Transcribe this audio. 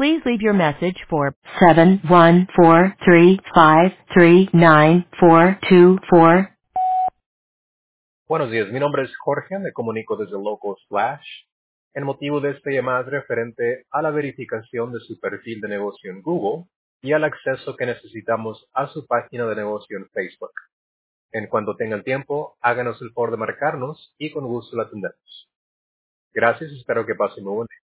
Please leave your message for 71435394424. Buenos días, mi nombre es Jorge, me comunico desde Local Flash. El motivo de esta llamada es referente a la verificación de su perfil de negocio en Google y al acceso que necesitamos a su página de negocio en Facebook. En cuanto tengan tiempo, háganos el favor de marcarnos y con gusto la atendemos. Gracias, espero que pasen muy buen día.